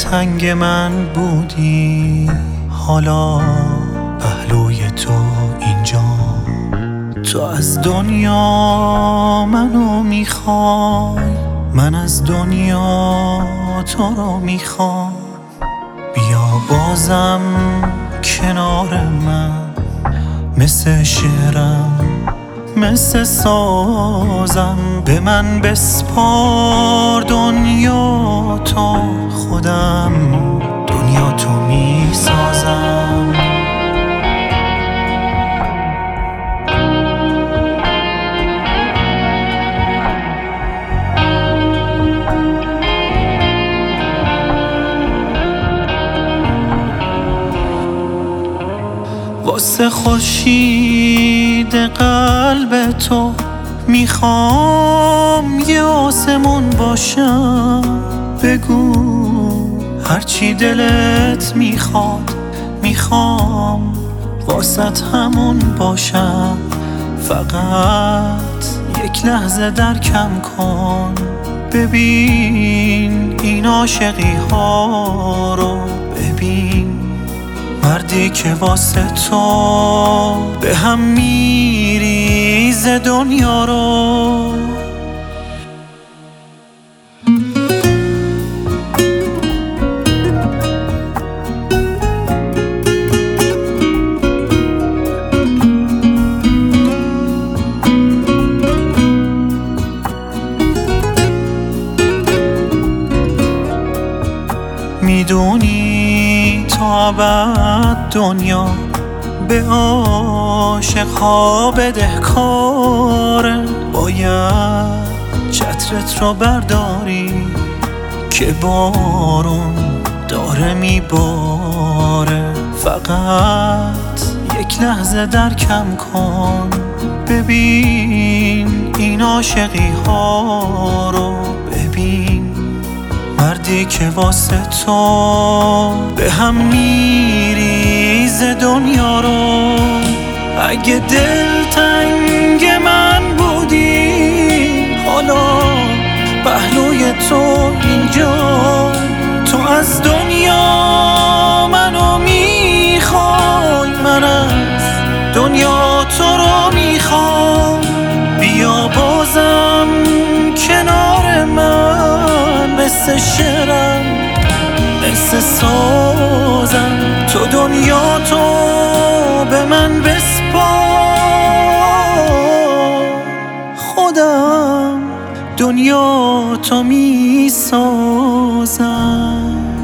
دلتنگ من بودی، حالا پهلوی تو اینجا. تو از دنیا منو میخوای، من از دنیا تو رو میخوام. بیا بازم کنار من، مثل شعرم مثل سازم. به من بسپار دنیا تا خودم دنیا تو میسازم. واسه خورشید قلب تو میخوام یه آسمون باشم. بگو هرچی دلت میخواد، میخوام واسط همون باشم. فقط یک لحظه درکم کن، ببین این عاشقی ها رو. ببین مردی که واسه تو به هم میریزه دنیا رو. میدونی تا ابد دنیا به عاشق‌ها بدهکاره. باید چترت رو برداری که بارون داره میباره. فقط یک لحظه درکم کن، ببین این عاشقی ها رو. ببین مردی که واسه تو به هم میریزه دنیا رو. اگه دلتنگ من بودی، حالا پهلوی تو اینجا. تو از دنیا منو میخوای، من از دنیا تو رو میخوام. بیا بازم کنار من، مثل شعرم مثل سازم. تو دنیا تو به من بسپار، خودم دنیا تو میسازم.